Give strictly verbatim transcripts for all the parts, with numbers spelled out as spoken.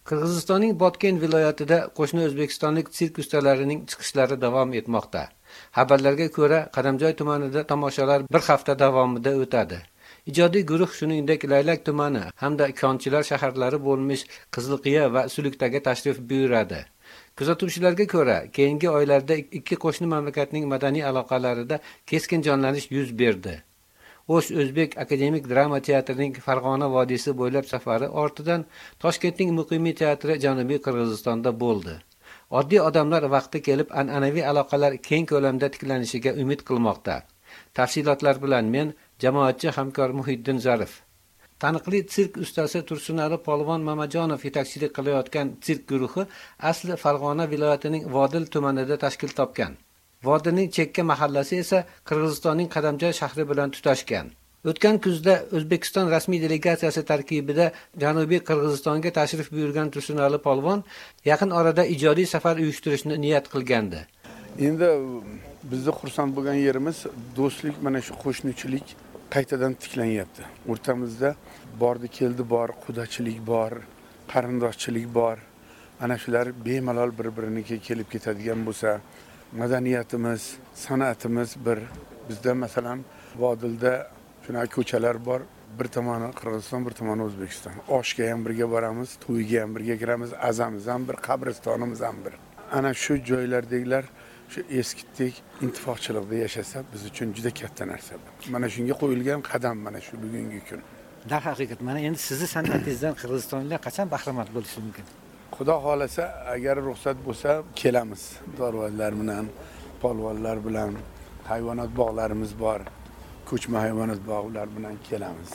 Qirg'izistonning Botken viloyatida qo'shni o'zbekistonlik sirk ustalarining chiqishlari davom etmoqda. Xabarlarga ko'ra, Qadamjoy tumanida tomoshalar bir hafta davomida o'tadi. Ijodiy guruh shuningdek Laylak tumani hamda Konchilar shaharlari bo'lmish Qizilqiya va Sulukdaga tashrif buyuradi. Kuzatuvchilarga ko'ra, keyingi oylarda ikki qo'shni mamlakatning madaniy aloqalarida keskin jonlanish yuz berdi. O'sh O'zbek akademik drama teatrining Farg'ona vodiysi bo'ylab safari ortidan Toshkentning Muqimiy teatri Janubiy Qirg'izistonda bo'ldi. Oddiy odamlar vaqti kelib an'anaviy aloqalar keng ko'lamda tiklanishiga umid qilmoqda. Tafsilotlar bilan men jamoatchi hamkor Muhiddin Zarif. Taniqli sirk ustasi Tursunali Polvon Mamajonov yetakchilik qilayotgan sirk guruhi asli Farg'ona viloyatining Vodil tumanida tashkil topgan. Vodilning chekka mahallasi esa Qirg'izistonning Qadamjoy shahri bilan tutashgan. O'tgan kuzda O'zbekiston rasmiy delegatsiyasi tarkibida Janubiy Qirg'izistonga tashrif buyurgan Tursunali Polvon yaqin orada ijodiy safar uyushtirishni niyat qilgandi. Endi bizni xursand bo'lgan yerimiz do'stlik, mana shu qo'shnichilik qaytadan tiklanyapti. O'rtamizda bordi keldi bor, qudachilik bor, qarindoshchilik bor. Ana shular bemalol bir-biriniga kelib ketadigan bo'lsa, madaniyatimiz, san'atimiz bir. Bizda masalan Vodilda shunaqa ko'chalar bor. Bir tomoni Qirg'iziston, bir tomoni O'zbekiston. Oshga ham birga boramiz, to'yga ham birga kiramiz, azamiz ham bir, qabristonimiz ham bir. Ana shu joylardagilar shu eskitdek intifoqchilikda yashasa biz uchun juda katta narsa. Mana shunga qo'yilgan qadam mana shu bugungi kun. Darhaqiqat, mana endi sizni san'atingizdan qirg'izistonliklar qachon bahramand bo'lishi mumkin? Xudo xolasa, agar ruxsat bo'lsa, kelamiz. Dorvonlar bilan, polvonlar bilan, hayvonot bog'larimiz bor. Ko'chma hayvonot bog'lari bilan kelamiz.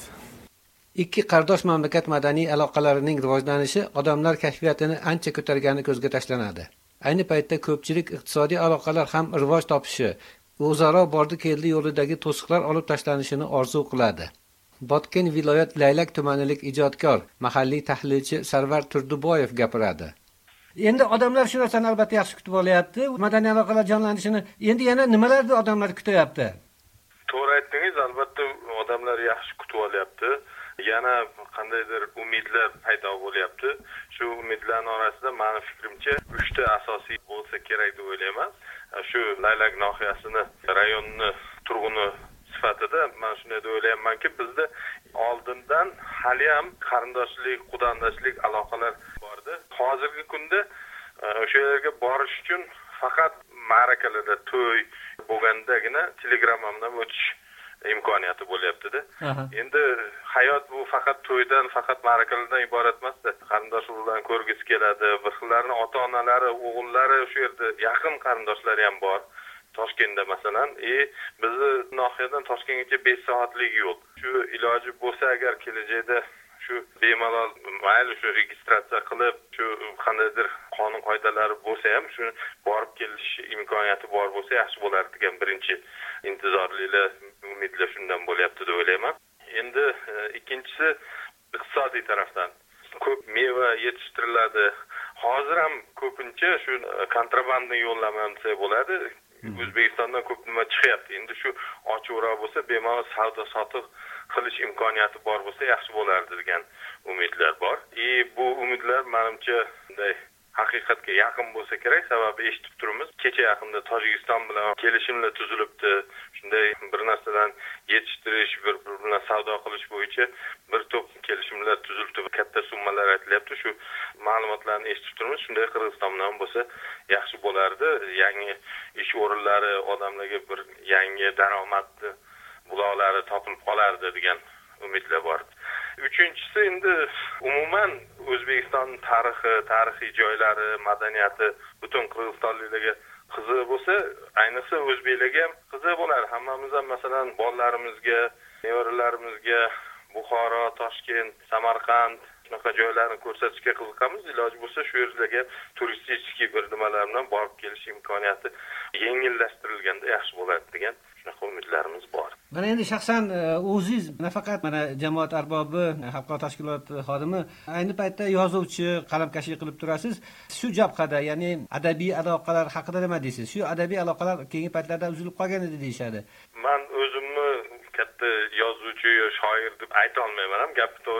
Ikki qardosh mamlakat madaniy aloqalarining rivojlanishi odamlar kashfiyatini ancha ko'targani ko'zga tashlanadi. Ayni paytda ko'pchilik iqtisodiy aloqalar ham rivoj topishi, o'zaro bordi-keldi yo'lidagi to'siqlar olib tashlanishini orzu qiladi. Botken viloyat Laylak tumanilik ijodkor, mahalliy tahlilchi Sarvar Turduboyev gapiradi. Endi odamlar shu narsani albatta yaxshi kutib olyapti. Madaniy aloqalar jonlanishini endi yana nimalarni odamlar kutyapti? To'g'ri aytdingiz, albatta odamlar yaxshi kutib olyapti. Yana qandaydir umidlar paydo bo'lyapti. Shu umidlarning orasida meni fikrimcha uchta asosiy bo'lsa kerak deb o'ylayman. Shu Laylak nohiyasini, rayonni turg'uni sifatida men shunday deb o'ylaymanki, bizda oldindan hali ham qarindoshlik, qudandoshlik aloqalar bordi. Hozirgi kunda o'sha yerga borish uchun faqat ma'rakalarda to'y bo'lgandagina telegrammadan o'tish imkoniyati bo'lyapti-da. Endi hayot bu faqat to'ydan, faqat ma'rakalardan iborat emas-da. Qarindosh urug'larni ko'rgisi keladi, bir xillarning ota-onalari, o'g'illari shu yerda yaqin qarindoshlari ham bor. Toshkentda masalan, e bizni nohiyadan Toshkentgacha besh soatlik yo'l. Shu iloji bo'lsa agar kelajakda shu bemalol mayli shu registratsiya qilib, shu qandaydir qonun qoidalari bo'lsa ham shu borib kelish imkoniyati bor bo'lsa yaxshi bo'lar degan birinchi intizorliklar, umidlar shundan bo'lyapti deb o'ylayman. Endi ikkinchisi iqtisodiy tarafdan ko'p meva yetishtiriladi. Hozir ham ko'pincha shu kontrabandni yo'llamasi bo'ladi. O'zbekistondan ko'p nima chiqyapti. Endi shu ochiqroq bo'lsa, bemalol savdo sotiq qilish imkoniyati bor bo'lsa yaxshi bo'lardi degan umidlar bor. E bu umidlar menimcha bunday haqiqatga yaqin bo'lsa kerak, sababi eshitib turibmiz. Kecha yaqinda Tojikiston bilan kelishimlar tuzilibdi. Shunday bir narsadan yetishtirish, bir bilan savdo qilish bo'yicha bir to'p kelishimlar tuzildi. Katta summalar aytilyapti. Shu ma'lumotlarni eshitib turibmiz. Shunday Qirg'iziston bilan bo'lsa yaxshi bo'lardi. Yangi ish o'rinlari, odamlarga bir yangi daromad buloqlari topilib qolardi degan umidlar bor. Uchinchisi endi umuman O'zbekiston tarixi, tarixiy joylari, madaniyati butun qirg'izistonliklarga qiziq bo'lsa, ayniqsa o'zbeklarga ham qiziq bo'lar. Hammamiz ham masalan bolalarimizga, nevaralarimizga Buxoro, Toshkent, Samarqand shunaqa joylarni ko'rsatishga qiziqamiz. Iloji bo'lsa shu yerlarga turistik bir nimalar bilan borib kelish imkoniyati yengillashtirilganda yaxshi bo'ladi degan shunaqa umidlarimiz bor. Mana endi shaxsan o'zingiz nafaqat mana jamoat arbobi, xalqaro tashkilot xodimi, ayni paytda yozuvchi, qalamkashlik qilib turasiz. Shu jabhada, ya'ni adabiy aloqalar haqida nima deysiz? Shu adabiy aloqalar keyingi paytlarda uzilib qolgan edi deyshadi. Men o'zimni katta yozuvchi, shoir deb ayta olmayman ham, gapni to'g'risi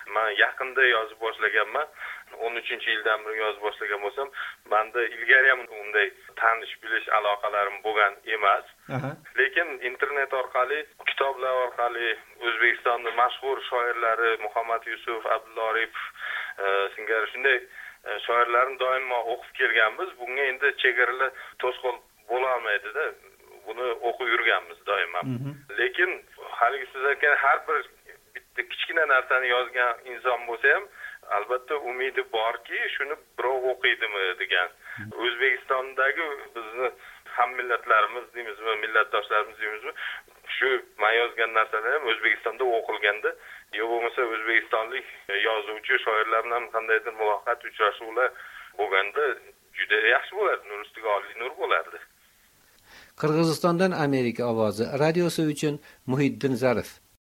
Men yaqinda yozib boshlaganman. o'n uchinchi yildan beri yozib boshlagan bo'lsam, menda ilgari ham unday tanish bilish aloqalarim bo'lgan emas. Lekin internet orqali, kitoblar orqali O'zbekistonning mashhur shoirlari Muhammad Yusuf, Abdulla Oripov singari shunday shoirlarni doimo o'qib kelganmiz. Bunga endi chegaralar to'sqin bo'la olmaydi-da. Buni o'qib yurganmiz doimo. Lekin haligi siz aytgan har bir bitta kichkina narsani yozgan inson bo'lsa ham albatta umidi borki, shuni birov o'qiydimi degan. O'zbekistondagi bizni ham millatlarimiz deymizmi, millatdoshlarimiz deymizmi, shu men yozgan narsalar ham O'zbekistonda o'qilganda, yo bo'lmasa o'zbekistonlik yozuvchi shoirlar bilan qandaydir muloqot uchrashuvlar bo'lganda juda yaxshi bo'lardi, nur ustiga oliy nur bo'lardi. Qirg'izistondan Amerika ovozi radiosi uchun Muhiddin Zarif.